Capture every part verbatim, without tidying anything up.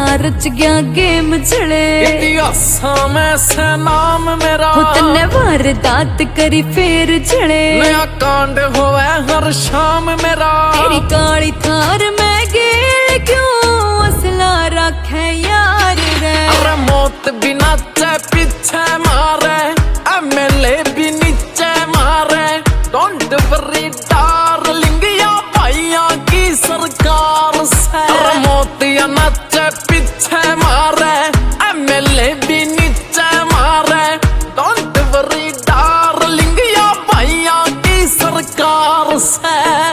रच गया गेम चले इतिहास में से नाम मेरा तन्ने वारदात करी फेर चले नया कांड होवे हर शाम मेरा तेरी काली थार में गेल क्यों असला रखे यार रे अरे मौत भी नाचे पीछे मारे एमएलए भी नीचे मारे डोंट वरी डार्लिंग या भाइया की सरकार से अरे मौत या नाचे पीछे मारे एमएलए भी नीचे मारे डोंट वरी डार्लिंग या भाइया की सरकार से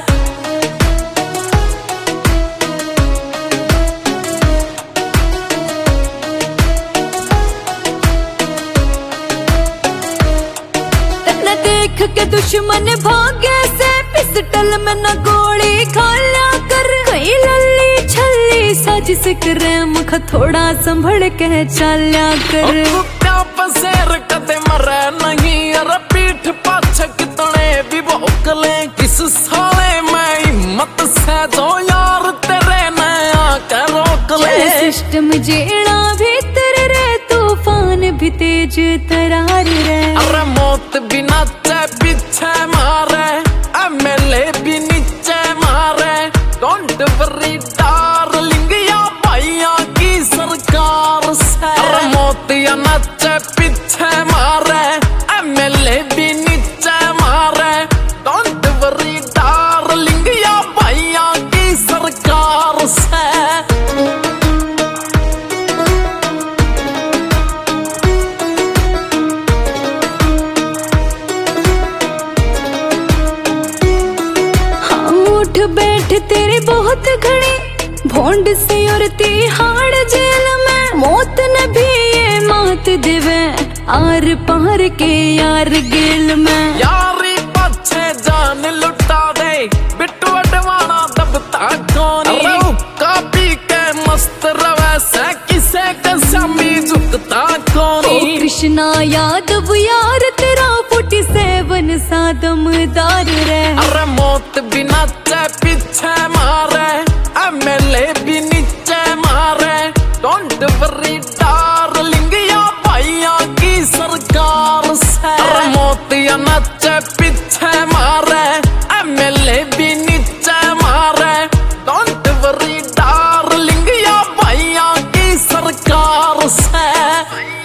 देख के दुश्मन भागे से पिस्टल में न गोली खाया कर कई लल्ली छल्ली साजिश करे मुख थोड़ा संभल के चल्या कर क्या पसेर कदे मरे नहीं अरे पीठ पाछे कितने भी भोकले किस साले में हिम्मत से जो यार तेरे नया के रोक ले सिस्टम जेड़ा भीतर रे तूफान भी तेज तरार रे अरे मौत भी नाचे पीछे मारे एमएलए भी नीचे मारे डोंट वरी डार्लिंग या भाइया की सरकार से अरे मौत या नाचे पीछे मारे एमएलए भी नीचे मारे डोंट वरी डार्लिंग या भाइया की सरकार से बैठ तेरी बहुत घड़ी भोंड से औरती हाड़ जेल में मौत न भी ये मात देवे आर पार के यार गेल में यारी पछे जान लुटा दे बिट्टू अडवाना दबता कोनी कापी के मस्त रवे से किसे कसमी झुकता कोनी ओ कृष्णा यादव यार तेरा फोर्टी सेवन सा दमदार रे अरे मौत भी नाचे पीछे मारे एमएलए भी नीचे मारे डोंट वरी डार्लिंग या भाइया की सरकार से अरे मौत या नाचे पीछे मारे एमएलए भी नीचे मारे डोंट वरी डार्लिंग या भाइया की सरकार से